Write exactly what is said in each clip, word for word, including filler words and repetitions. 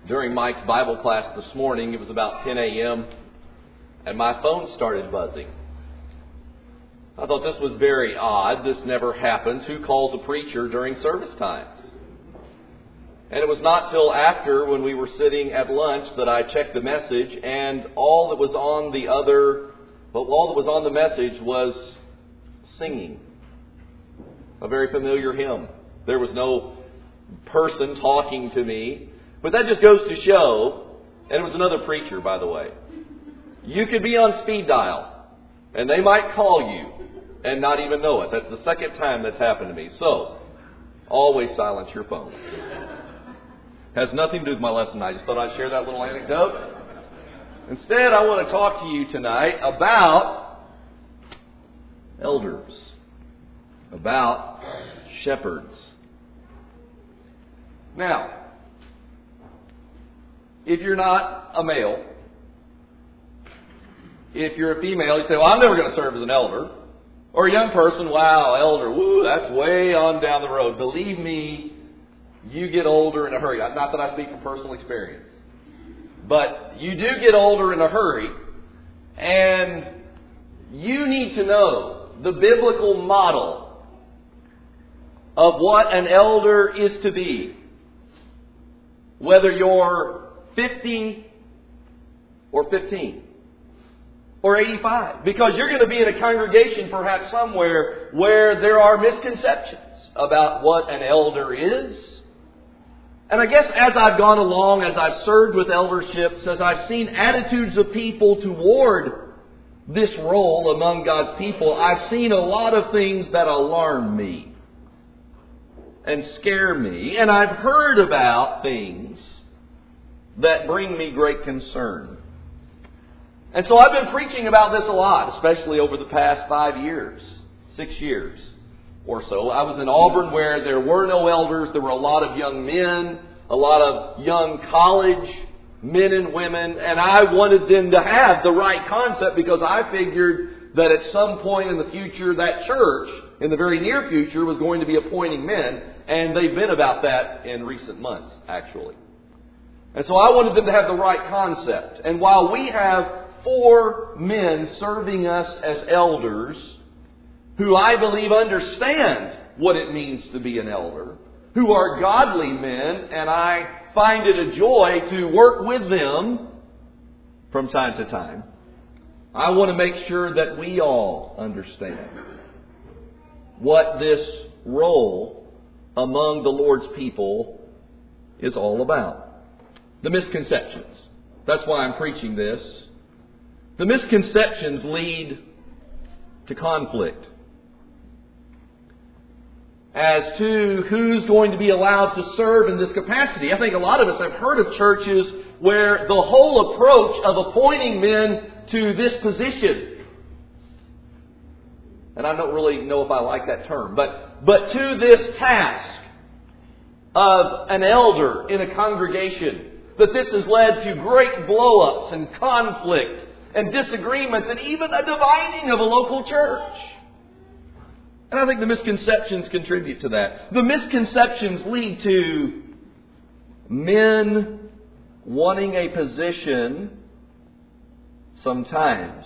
During Mike's Bible class this morning, it was about ten a.m., and my phone started buzzing. I thought this was very odd. This never happens. Who calls a preacher during service times? And it was not till after, when we were sitting at lunch, that I checked the message, and all that was on the other, but all that was on the message was singing. A very familiar hymn. There was no person talking to me. But that just goes to show, and it was another preacher, by the way. You could be on speed dial, and they might call you and not even know it. That's the second time that's happened to me. So, always silence your phone. Has nothing to do with my lesson. I just thought I'd share that little anecdote. Instead, I want to talk to you tonight about elders, about shepherds. Now, if you're not a male, if you're a female, you say, well, I'm never going to serve as an elder. Or a young person, wow, elder, woo, that's way on down the road. Believe me, you get older in a hurry. Not that I speak from personal experience. But you do get older in a hurry. And you need to know the biblical model of what an elder is to be. Whether you're fifty or fifteen or eighty-five. Because you're going to be in a congregation perhaps somewhere where there are misconceptions about what an elder is. And I guess as I've gone along, as I've served with elderships, as I've seen attitudes of people toward this role among God's people, I've seen a lot of things that alarm me and scare me. And I've heard about things that bring me great concern. And so I've been preaching about this a lot, especially over the past five years, six years or so. I was in Auburn where there were no elders. There were a lot of young men, a lot of young college men and women, and I wanted them to have the right concept because I figured that at some point in the future, that church, in the very near future, was going to be appointing men, and they've been about that in recent months, actually. And so I wanted them to have the right concept. And while we have four men serving us as elders, who I believe understand what it means to be an elder, who are godly men, and I find it a joy to work with them from time to time, I want to make sure that we all understand what this role among the Lord's people is all about. The misconceptions. That's why I'm preaching this. The misconceptions lead to conflict as to who's going to be allowed to serve in this capacity. I think a lot of us have heard of churches where the whole approach of appointing men to this position, and I don't really know if I like that term, but, but to this task of an elder in a congregation, that this has led to great blow-ups and conflict and disagreements and even a dividing of a local church. And I think the misconceptions contribute to that. The misconceptions lead to men wanting a position sometimes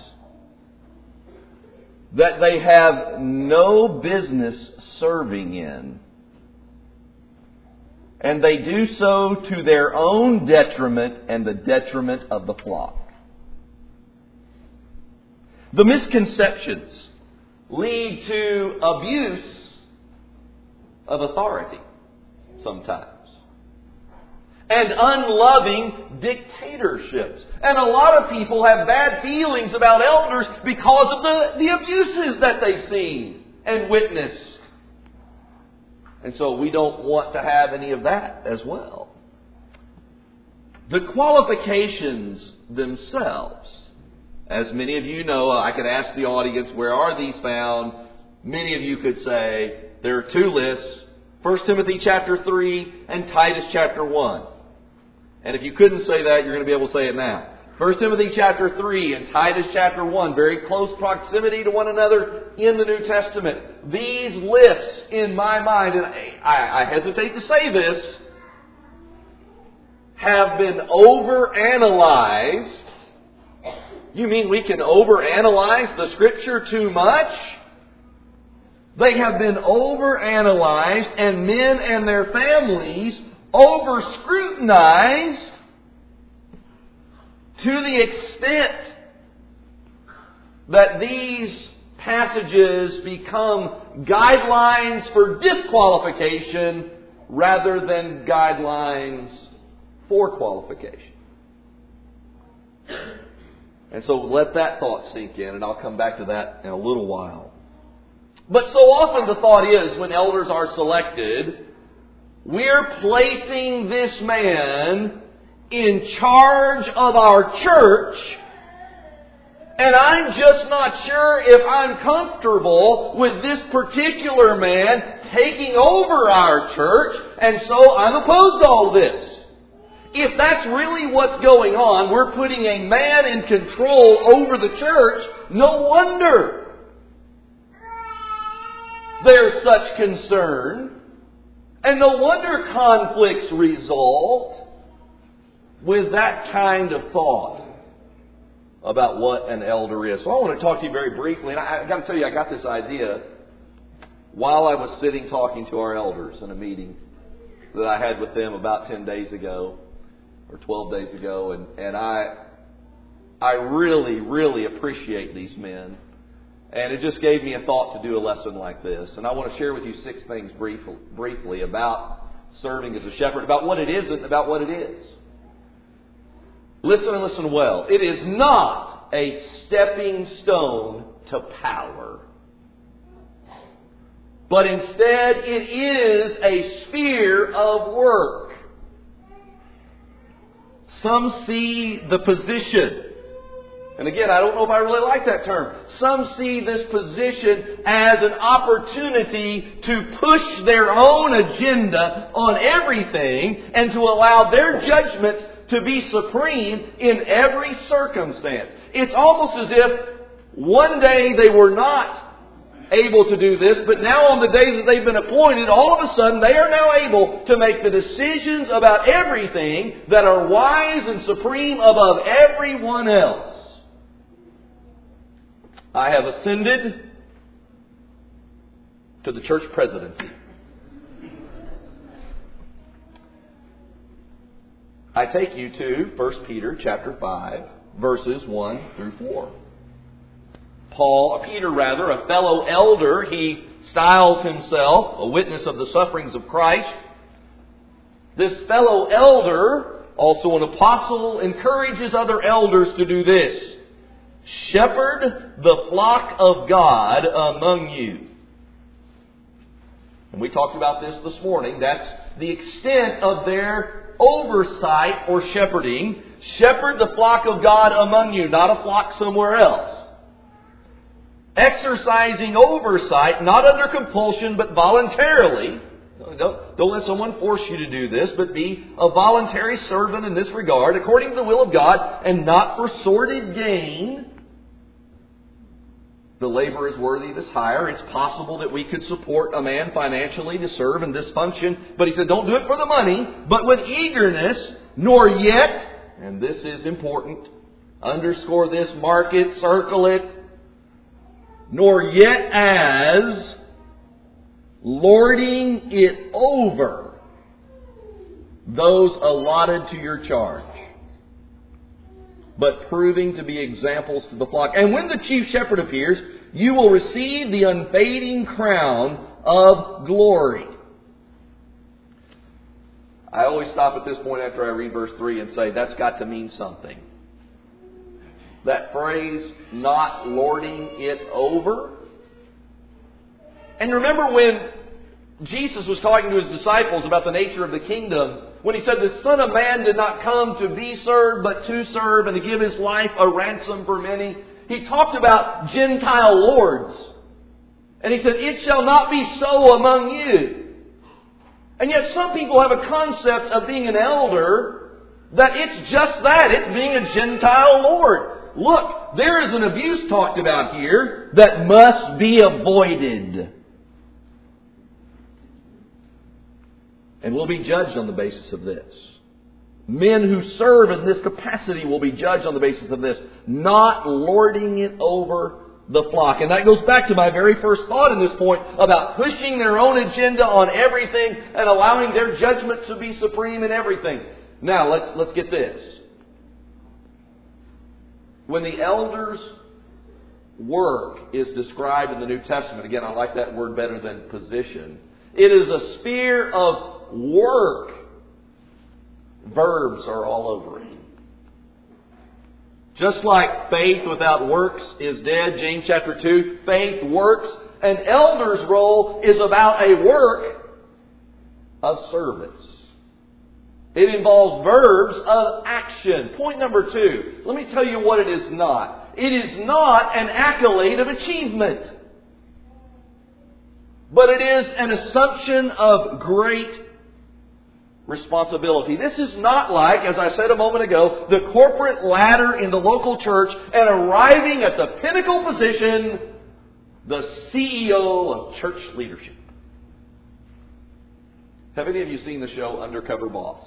that they have no business serving in. And they do so to their own detriment and the detriment of the flock. The misconceptions lead to abuse of authority sometimes. And unloving dictatorships. And a lot of people have bad feelings about elders because of the, the abuses that they've seen and witnessed. And so we don't want to have any of that as well. The qualifications themselves, as many of you know, I could ask the audience, where are these found? Many of you could say there are two lists, First Timothy chapter three and Titus chapter one. And if you couldn't say that, you're going to be able to say it now. First Timothy chapter three and Titus chapter one, very close proximity to one another in the New Testament. These lists, in my mind, and I, I hesitate to say this, have been overanalyzed. You mean we can overanalyze the Scripture too much? They have been overanalyzed, and men and their families over-scrutinized to the extent that these passages become guidelines for disqualification rather than guidelines for qualification. And so let that thought sink in, and I'll come back to that in a little while. But so often the thought is, when elders are selected, we're placing this man in charge of our church, and I'm just not sure if I'm comfortable with this particular man taking over our church, and so I'm opposed to all this. If that's really what's going on, we're putting a man in control over the church, no wonder there's such concern. And no wonder conflicts result with that kind of thought about what an elder is. So I want to talk to you very briefly. And I, I got to tell you, I got this idea while I was sitting talking to our elders in a meeting that I had with them about ten days ago or twelve days ago. And, and I, I really, really appreciate these men. And it just gave me a thought to do a lesson like this. And I want to share with you six things brief, briefly about serving as a shepherd, about what it isn't, about what it is. Listen and listen well. It is not a stepping stone to power. But instead, it is a sphere of work. Some see the position. And again, I don't know if I really like that term. Some see this position as an opportunity to push their own agenda on everything and to allow their judgments to be supreme in every circumstance. It's almost as if one day they were not able to do this, but now on the day that they've been appointed, all of a sudden they are now able to make the decisions about everything that are wise and supreme above everyone else. I have ascended to the church presidency. I take you to First Peter chapter five, verses one through four. Paul, Peter rather, a fellow elder, he styles himself a witness of the sufferings of Christ. This fellow elder, also an apostle, encourages other elders to do this: shepherd the flock of God among you. And we talked about this this morning. That's the extent of their oversight or shepherding. Shepherd the flock of God among you, not a flock somewhere else. Exercising oversight, not under compulsion, but voluntarily. Don't, don't let someone force you to do this, but be a voluntary servant in this regard, according to the will of God, and not for sordid gain. The labor is worthy of his hire. It's possible that we could support a man financially to serve in this function. But he said, don't do it for the money, but with eagerness, nor yet, and this is important, underscore this, mark it, circle it, nor yet as lording it over those allotted to your charge, but proving to be examples to the flock. And when the chief shepherd appears, you will receive the unfading crown of glory. I always stop at this point after I read verse three and say, that's got to mean something. That phrase, not lording it over. And remember when Jesus was talking to his disciples about the nature of the kingdom, when he said the Son of Man did not come to be served, but to serve and to give his life a ransom for many. He talked about Gentile lords. And he said, it shall not be so among you. And yet some people have a concept of being an elder that it's just that. It's being a Gentile lord. Look, there is an abuse talked about here that must be avoided. And we'll be judged on the basis of this. Men who serve in this capacity will be judged on the basis of this, not lording it over the flock. And that goes back to my very first thought in this point about pushing their own agenda on everything and allowing their judgment to be supreme in everything. Now, let's, let's get this. When the elders' work is described in the New Testament, again, I like that word better than position. It is a sphere of work. Verbs are all over it. Just like faith without works is dead, James chapter two, faith works. An elder's role is about a work of service. It involves verbs of action. Point number two. Let me tell you what it is not. It is not an accolade of achievement. But it is an assumption of great responsibility. This is not like, as I said a moment ago, the corporate ladder in the local church and arriving at the pinnacle position, the C E O of church leadership. Have any of you seen the show Undercover Boss?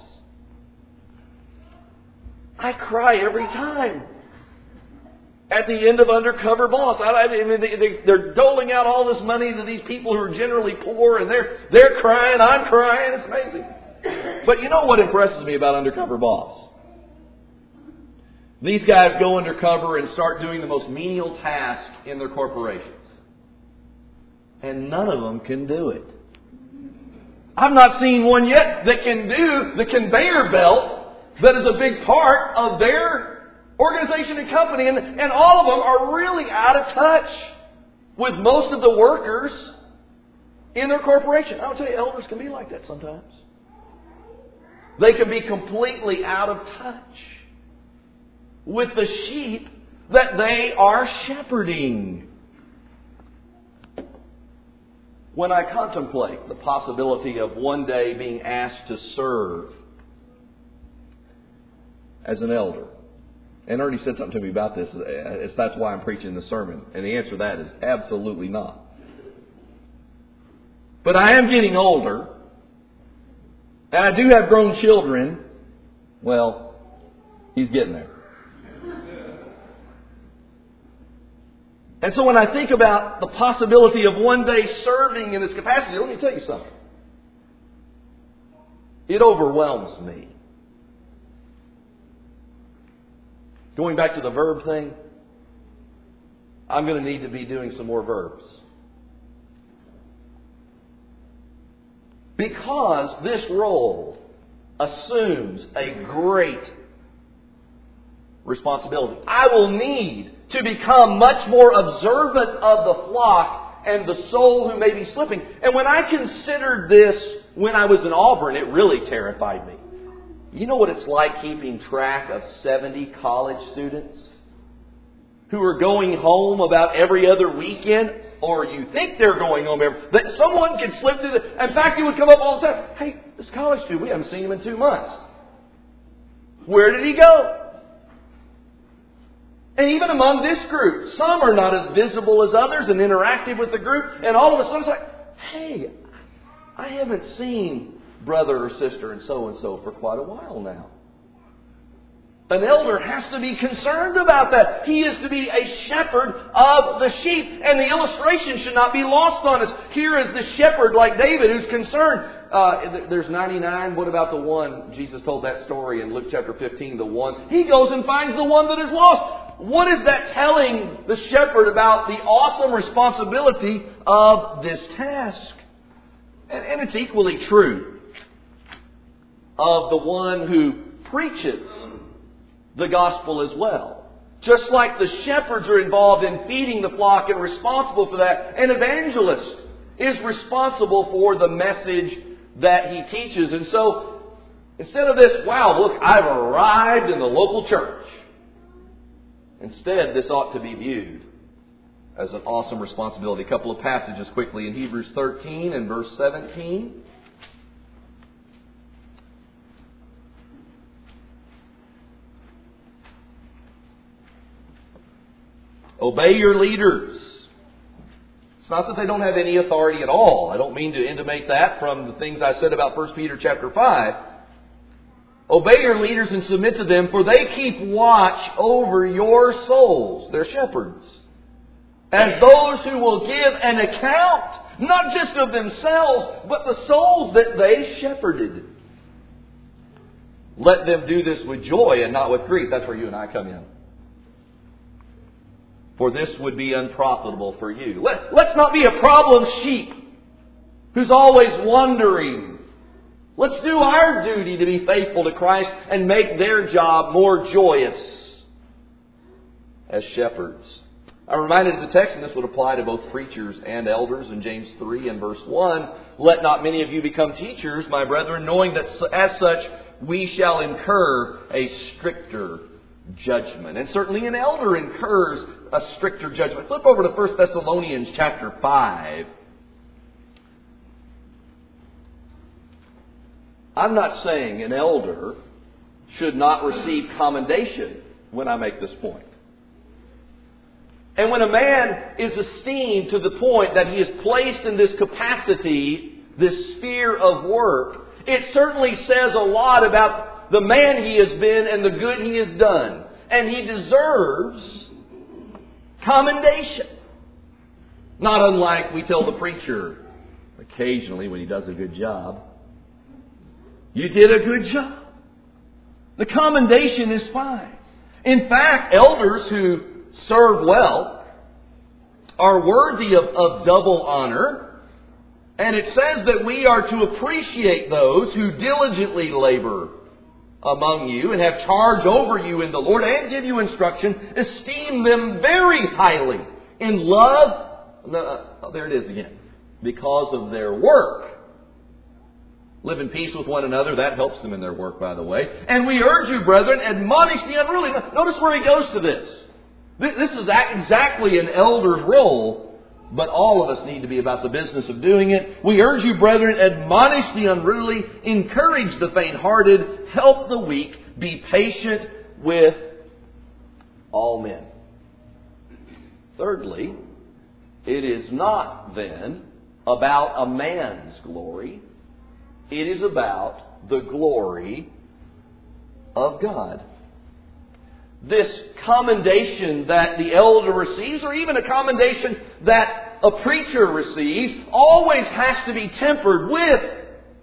I cry every time. At the end of Undercover Boss, I, I mean, they, they, they're doling out all this money to these people who are generally poor, and they're they're crying, I'm crying. It's amazing. But you know what impresses me about Undercover Boss? These guys go undercover and start doing the most menial tasks in their corporations. And none of them can do it. I've not seen one yet that can do the conveyor belt that is a big part of their organization and company. And, and all of them are really out of touch with most of the workers in their corporation. I'll tell you, elders can be like that sometimes. They can be completely out of touch with the sheep that they are shepherding. When I contemplate the possibility of one day being asked to serve as an elder, and Ernie said something to me about this, that's why I'm preaching the sermon, and the answer to that is absolutely not. But I am getting older, and I do have grown children. Well, he's getting there. And so when I think about the possibility of one day serving in this capacity, let me tell you something. It overwhelms me. Going back to the verb thing, I'm going to need to be doing some more verbs. Because this role assumes a great responsibility. I will need to become much more observant of the flock and the soul who may be slipping. And when I considered this when I was in Auburn, it really terrified me. You know what it's like keeping track of seventy college students who are going home about every other weekend, or you think they're going home every... That someone can slip through the... In fact, it would come up all the time. Hey, this college student, we haven't seen him in two months. Where did he go? And even among this group, some are not as visible as others and interactive with the group. And all of a sudden it's like, hey, I haven't seen brother or sister and so-and-so for quite a while now. An elder has to be concerned about that. He is to be a shepherd of the sheep. And the illustration should not be lost on us. Here is the shepherd like David who's concerned. Uh, there's ninety-nine. What about the one? Jesus told that story in Luke chapter fifteen. The one. He goes and finds the one that is lost. What is that telling the shepherd about the awesome responsibility of this task? And, and it's equally true of the one who preaches the gospel as well. Just like the shepherds are involved in feeding the flock and responsible for that, an evangelist is responsible for the message that he teaches. And so, instead of this, wow, look, I've arrived in the local church. Instead, this ought to be viewed as an awesome responsibility. A couple of passages quickly in Hebrews thirteen and verse seventeen. Obey your leaders. It's not that they don't have any authority at all. I don't mean to intimate that from the things I said about First Peter chapter five. Obey your leaders and submit to them, for they keep watch over your souls. They're shepherds. As those who will give an account, not just of themselves, but the souls that they shepherded. Let them do this with joy and not with grief. That's where you and I come in. For this would be unprofitable for you. Let, let's not be a problem sheep who's always wondering. Let's do our duty to be faithful to Christ and make their job more joyous as shepherds. I'm reminded of the text, and this would apply to both preachers and elders in James three and verse one. Let not many of you become teachers, my brethren, knowing that as such we shall incur a stricter judgment. And certainly an elder incurs a stricter judgment. Flip over to First Thessalonians chapter five. I'm not saying an elder should not receive commendation when I make this point. And when a man is esteemed to the point that he is placed in this capacity, this sphere of work, it certainly says a lot about the man he has been and the good he has done. And he deserves commendation. Not unlike we tell the preacher occasionally when he does a good job, you did a good job. The commendation is fine. In fact, elders who serve well are worthy of, of double honor. And it says that we are to appreciate those who diligently labor among you and have charge over you in the Lord and give you instruction. Esteem them very highly in love. No, oh, there it is again. Because of their work. Live in peace with one another. That helps them in their work, by the way. And we urge you, brethren, admonish the unruly. Notice where he goes to this. This is exactly an elder's role, but all of us need to be about the business of doing it. We urge you, brethren, admonish the unruly, encourage the faint-hearted, help the weak, be patient with all men. Thirdly, it is not then about a man's glory. It is about the glory of God. This commendation that the elder receives, or even a commendation that a preacher receives, always has to be tempered with,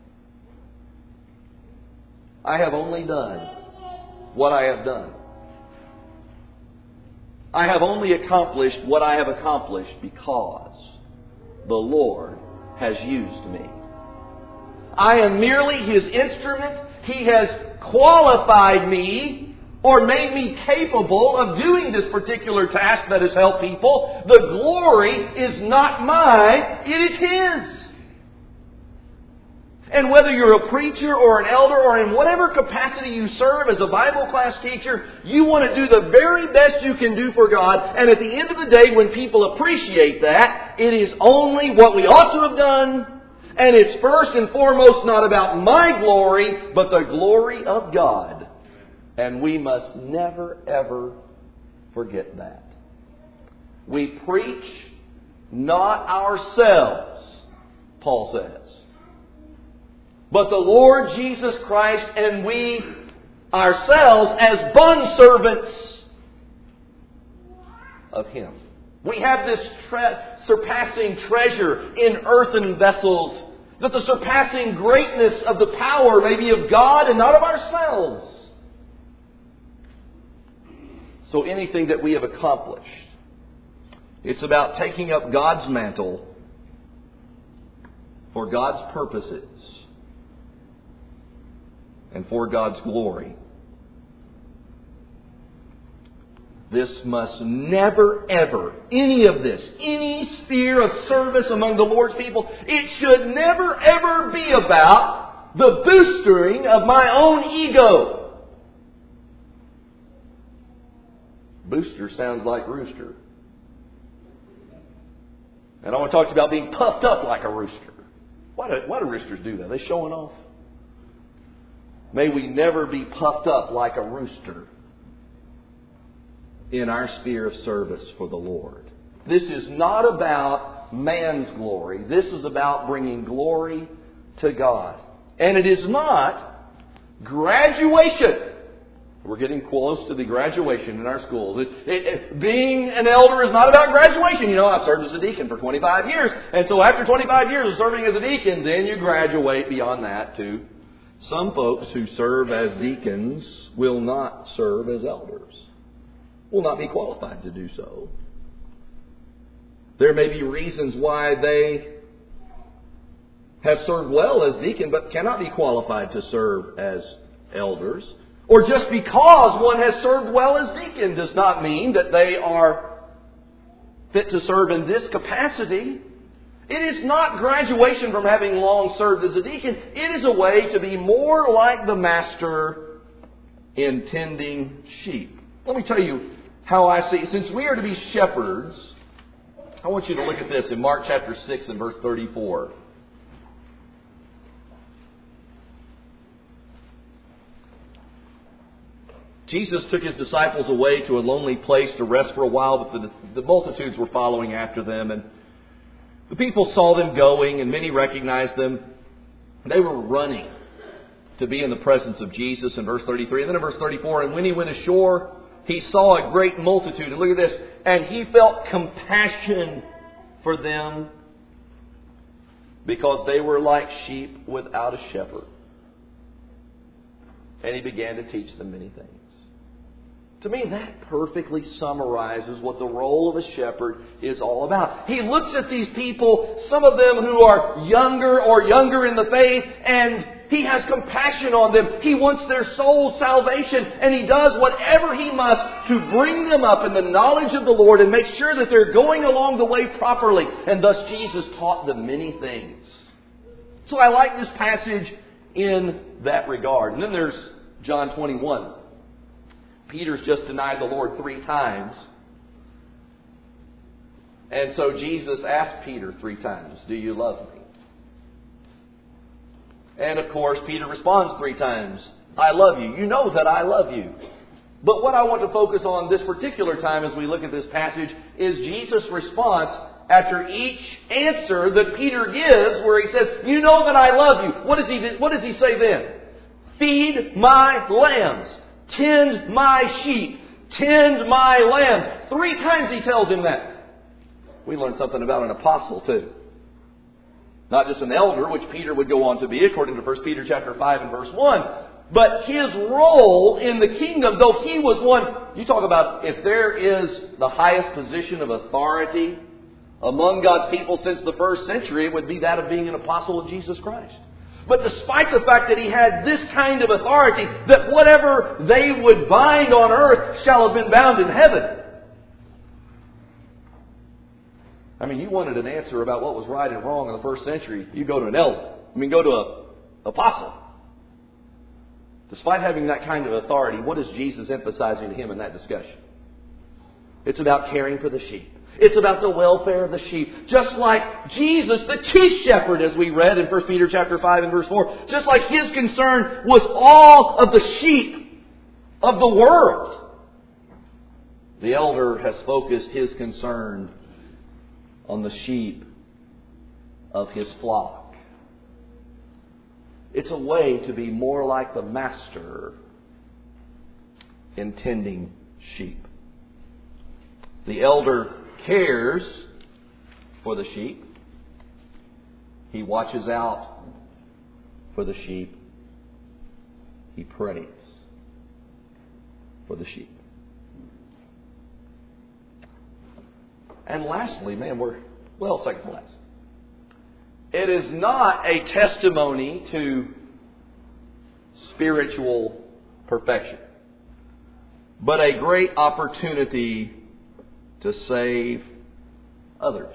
I have only done what I have done. I have only accomplished what I have accomplished because the Lord has used me. I am merely His instrument. He has qualified me or made me capable of doing this particular task that has helped people. The glory is not mine, it is His. And whether you're a preacher or an elder or in whatever capacity you serve as a Bible class teacher, you want to do the very best you can do for God. And at the end of the day, when people appreciate that, it is only what we ought to have done. And it's first and foremost not about my glory, but the glory of God. And we must never, ever forget that. We preach not ourselves, Paul says, but the Lord Jesus Christ, and we ourselves as bondservants of Him. We have this tre- surpassing treasure in earthen vessels, that the surpassing greatness of the power may be of God and not of ourselves. So anything that we have accomplished, it's about taking up God's mantle for God's purposes and for God's glory. This must never, ever, any of this, any sphere of service among the Lord's people, it should never, ever be about the boosting of my own ego. Booster sounds like rooster. And I want to talk to you about being puffed up like a rooster. Why do, why do roosters do that? Are they showing off? May we never be puffed up like a rooster in our sphere of service for the Lord. This is not about man's glory. This is about bringing glory to God. And it is not Graduation. We're getting close to the graduation in our schools. It, it, it, being an elder is not about graduation. You know, I served as a deacon for twenty-five years. And so after twenty-five years of serving as a deacon, then you graduate beyond that to some folks who serve as deacons will not serve as elders. Will not be qualified to do so. There may be reasons why they have served well as deacon, but cannot be qualified to serve as elders. Or just because one has served well as deacon does not mean that they are fit to serve in this capacity. It is not graduation from having long served as a deacon. It is a way to be more like the master in tending sheep. Let me tell you how I see it. Since we are to be shepherds, I want you to look at this in Mark chapter six and verse thirty-four. Jesus took his disciples away to a lonely place to rest for a while, but the, the multitudes were following after them. And the people saw them going, and many recognized them. They were running to be in the presence of Jesus in verse thirty-three. And then in verse thirty-four, and when he went ashore, he saw a great multitude. And look at this. And he felt compassion for them because they were like sheep without a shepherd. And he began to teach them many things. To me, that perfectly summarizes what the role of a shepherd is all about. He looks at these people, some of them who are younger or younger in the faith, and he has compassion on them. He wants their soul's salvation, and he does whatever he must to bring them up in the knowledge of the Lord and make sure that they're going along the way properly. And thus Jesus taught them many things. So I like this passage in that regard. And then there's John twenty-one. Peter's just denied the Lord three times. And so Jesus asked Peter three times, "Do you love me?" And of course, Peter responds three times, "I love you. You know that I love you." But what I want to focus on this particular time as we look at this passage is Jesus' response after each answer that Peter gives, where he says, "You know that I love you." What does he, what does he say then? "Feed my lambs. Tend my sheep. Tend my lambs." Three times he tells him that. We learn something about an apostle too. Not just an elder, which Peter would go on to be, according to First Peter chapter five and verse one. But his role in the kingdom, though he was one, you talk about if there is the highest position of authority among God's people since the first century, it would be that of being an apostle of Jesus Christ. But despite the fact that he had this kind of authority, that whatever they would bind on earth shall have been bound in heaven. I mean, you wanted an answer about what was right and wrong in the first century, you go to an elder. I mean, go to an apostle. Despite having that kind of authority, what is Jesus emphasizing to him in that discussion? It's about caring for the sheep. It's about the welfare of the sheep. Just like Jesus, the chief shepherd, as we read in First Peter chapter five and verse four, just like his concern was all of the sheep of the world. The elder has focused his concern on the sheep of his flock. It's a way to be more like the master in tending sheep. The elder cares for the sheep. He watches out for the sheep. He prays for the sheep. And lastly, man, we're, well, second to last. It is not a testimony to spiritual perfection, but a great opportunity to save others.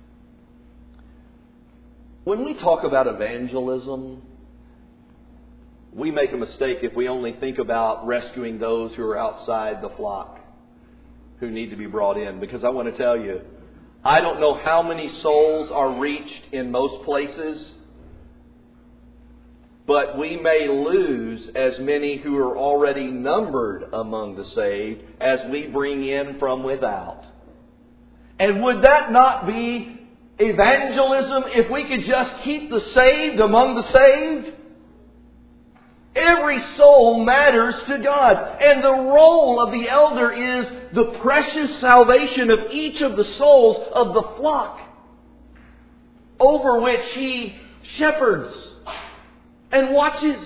When we talk about evangelism, we make a mistake if we only think about rescuing those who are outside the flock, who need to be brought in. Because I want to tell you, I don't know how many souls are reached in most places, but we may lose as many who are already numbered among the saved as we bring in from without. And would that not be evangelism if we could just keep the saved among the saved? Every soul matters to God. And the role of the elder is the precious salvation of each of the souls of the flock over which he shepherds and watches.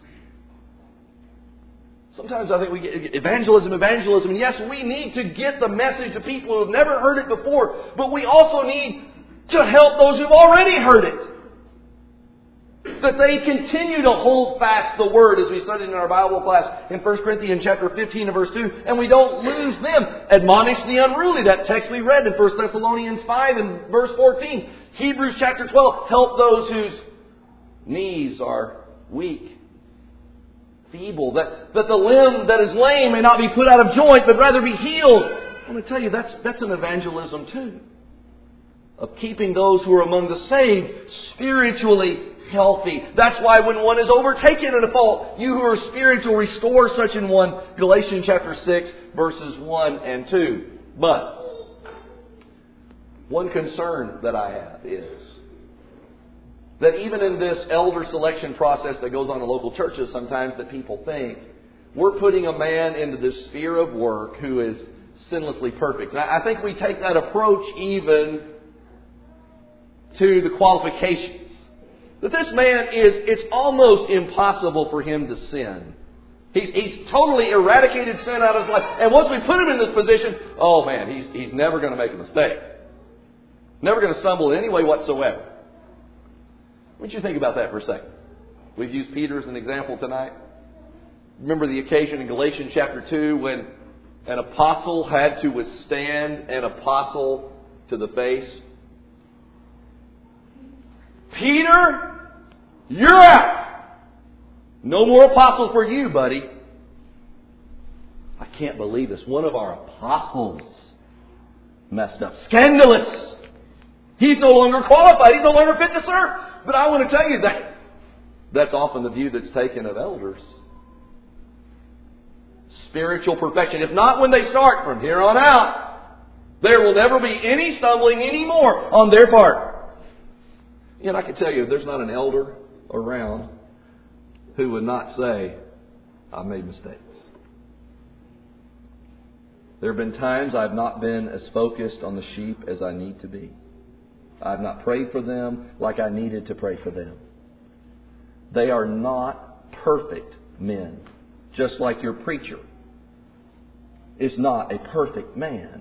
Sometimes I think we get evangelism, evangelism, and yes, we need to get the message to people who have never heard it before, but we also need to help those who've already heard it. That they continue to hold fast the Word, as we studied in our Bible class in First Corinthians chapter fifteen and verse two, and we don't lose them. Admonish the unruly, that text we read in First Thessalonians five and verse fourteen. Hebrews chapter twelve, help those whose knees are weak, feeble, that, that the limb that is lame may not be put out of joint, but rather be healed. I want to tell you, that's, that's an evangelism too, of keeping those who are among the saved spiritually healthy. That's why when one is overtaken in a fault, you who are spiritual, restore such an one. Galatians chapter six, verses one and two. But one concern that I have is that even in this elder selection process that goes on in local churches, sometimes that people think we're putting a man into this sphere of work who is sinlessly perfect. And I think we take that approach even to the qualifications. That this man is, it's almost impossible for him to sin. He's, he's totally eradicated sin out of his life. And once we put him in this position, oh man, he's, he's never going to make a mistake. Never going to stumble in any way whatsoever. What do you think about that for a second? We've used Peter as an example tonight. Remember the occasion in Galatians chapter two when an apostle had to withstand an apostle to the face? Peter, you're out. No more apostle for you, buddy. I can't believe this. One of our apostles messed up. Scandalous. He's no longer qualified. He's no longer fit to serve. But I want to tell you that that's often the view that's taken of elders. Spiritual perfection. If not when they start, from here on out, there will never be any stumbling anymore on their part. And I can tell you, there's not an elder around who would not say, I made mistakes. There have been times I've not been as focused on the sheep as I need to be. I've not prayed for them like I needed to pray for them. They are not perfect men, just like your preacher is not a perfect man.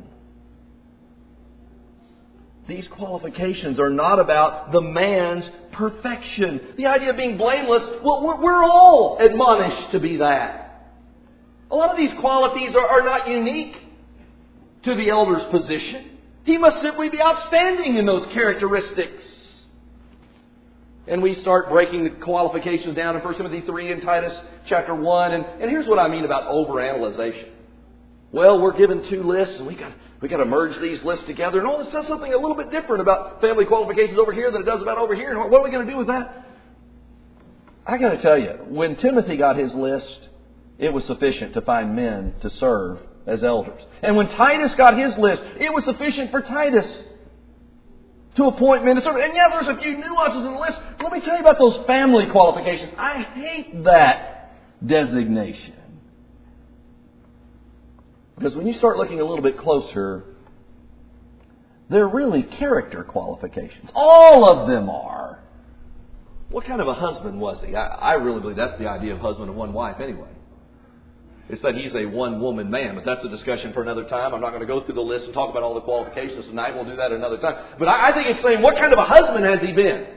These qualifications are not about the man's perfection. The idea of being blameless, well, we're, we're all admonished to be that. A lot of these qualities are, are not unique to the elder's position. He must simply be outstanding in those characteristics. And we start breaking the qualifications down in First Timothy three and Titus chapter one. And, and here's what I mean about overanalyzation. Well, we're given two lists and we got we got to merge these lists together. And oh, it says something a little bit different about family qualifications over here than it does about over here. And what are we going to do with that? I got to tell you, when Timothy got his list, it was sufficient to find men to serve as elders. And when Titus got his list, it was sufficient for Titus to appoint men to serve. And yeah, there's a few nuances in the list. Let me tell you about those family qualifications. I hate that designation. Because when you start looking a little bit closer, they're really character qualifications. All of them are. What kind of a husband was he? I, I really believe that's the idea of husband and one wife anyway. It's that he's a one-woman man, but that's a discussion for another time. I'm not going to go through the list and talk about all the qualifications tonight. We'll do that another time. But I, I think it's saying, what kind of a husband has he been?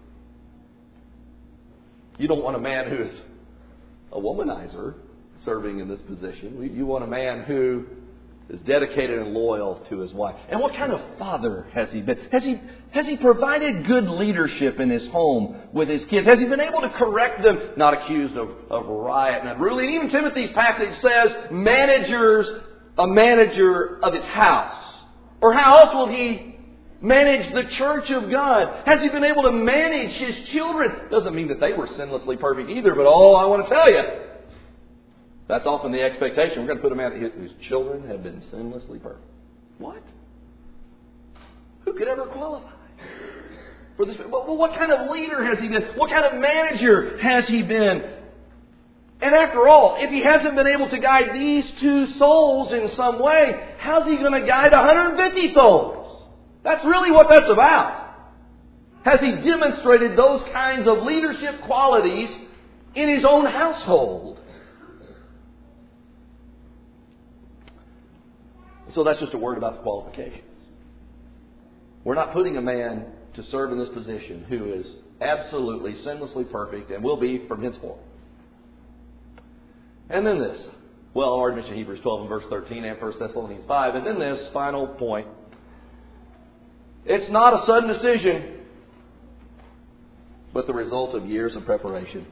You don't want a man who is a womanizer serving in this position. You want a man who is dedicated and loyal to his wife. And what kind of father has he been? Has he, has he provided good leadership in his home with his kids? Has he been able to correct them? Not accused of, of riot and unruly. And even Timothy's passage says, managers, a manager of his house. Or how else will he manage the church of God? Has he been able to manage his children? Doesn't mean that they were sinlessly perfect either, but oh, I want to tell you, that's often the expectation. We're going to put a man whose children have been sinlessly perfect. What? Who could ever qualify for this? Well, what kind of leader has he been? What kind of manager has he been? And after all, if he hasn't been able to guide these two souls in some way, how's he going to guide one hundred fifty souls? That's really what that's about. Has he demonstrated those kinds of leadership qualities in his own household? So that's just a word about the qualifications. We're not putting a man to serve in this position who is absolutely sinlessly perfect and will be from henceforth. And then this. Well, I already mentioned Hebrews twelve and verse thirteen and First Thessalonians five. And then this final point. It's not a sudden decision, but the result of years of preparation.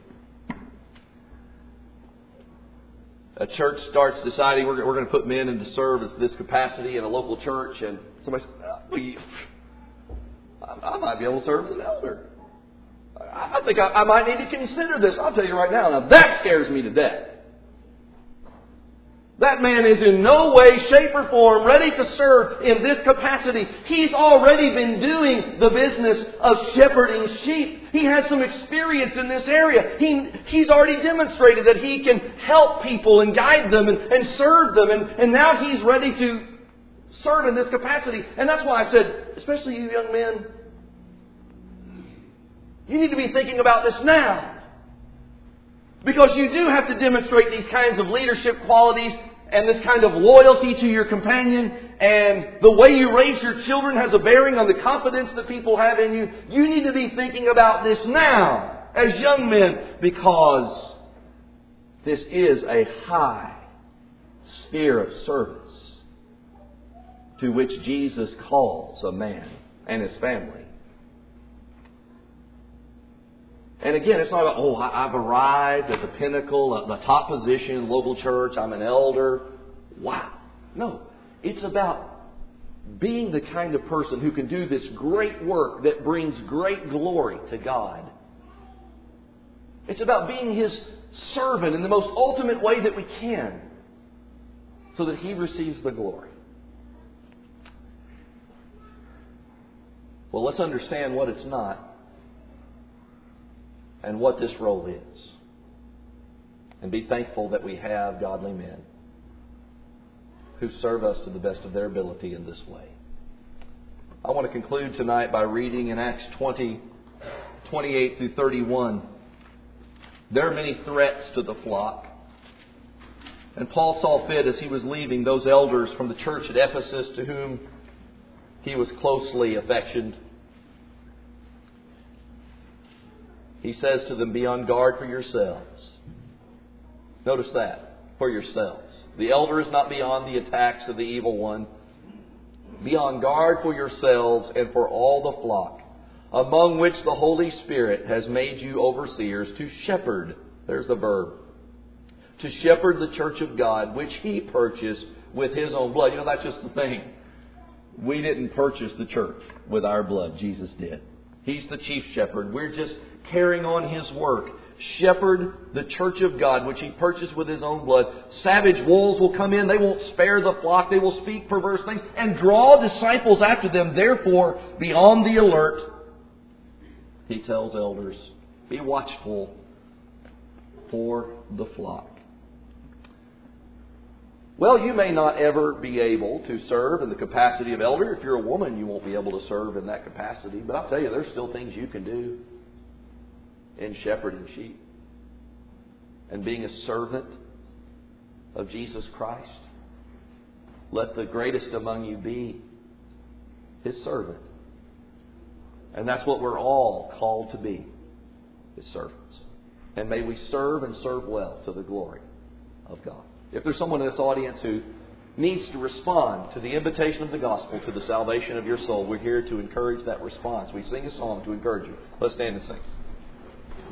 A church starts deciding we're, we're going to put men in to serve as this capacity in a local church, and somebody says, well, you, I, I might be able to serve as an elder. I, I think I, I might need to consider this. I'll tell you right now, now that scares me to death. That man is in no way, shape, or form ready to serve in this capacity. He's already been doing the business of shepherding sheep. He has some experience in this area. He, he's already demonstrated that he can help people and guide them and, and serve them. And, and now he's ready to serve in this capacity. And that's why I said, especially you young men, you need to be thinking about this now. Because you do have to demonstrate these kinds of leadership qualities and this kind of loyalty to your companion. And the way you raise your children has a bearing on the confidence that people have in you. You need to be thinking about this now as young men, because this is a high sphere of service to which Jesus calls a man and his family. And again, it's not about, oh, I've arrived at the pinnacle, at the top position, local church, I'm an elder. Wow. No. It's about being the kind of person who can do this great work that brings great glory to God. It's about being His servant in the most ultimate way that we can, so that He receives the glory. Well, let's understand what it's not and what this role is. And be thankful that we have godly men who serve us to the best of their ability in this way. I want to conclude tonight by reading in Acts twenty, twenty-eight through thirty-one. There are many threats to the flock. And Paul saw fit, as he was leaving, those elders from the church at Ephesus to whom he was closely affectioned. He says to them, be on guard for yourselves. Notice that. For yourselves. The elder is not beyond the attacks of the evil one. Be on guard for yourselves and for all the flock, among which the Holy Spirit has made you overseers, to shepherd. There's the verb. To shepherd the church of God, which He purchased with His own blood. You know, that's just the thing. We didn't purchase the church with our blood. Jesus did. He's the chief shepherd. We're just carrying on His work. Shepherd the church of God, which He purchased with His own blood. Savage wolves will come in. They won't spare the flock. They will speak perverse things and draw disciples after them. Therefore, be on the alert. He tells elders, be watchful for the flock. Well, you may not ever be able to serve in the capacity of elder. If you're a woman, you won't be able to serve in that capacity. But I'll tell you, there's still things you can do in shepherding sheep and being a servant of Jesus Christ. Let the greatest among you be His servant. And that's what we're all called to be, His servants. And may we serve and serve well to the glory of God. If there's someone in this audience who needs to respond to the invitation of the gospel to the salvation of your soul, we're here to encourage that response. We sing a song to encourage you. Let's stand and sing.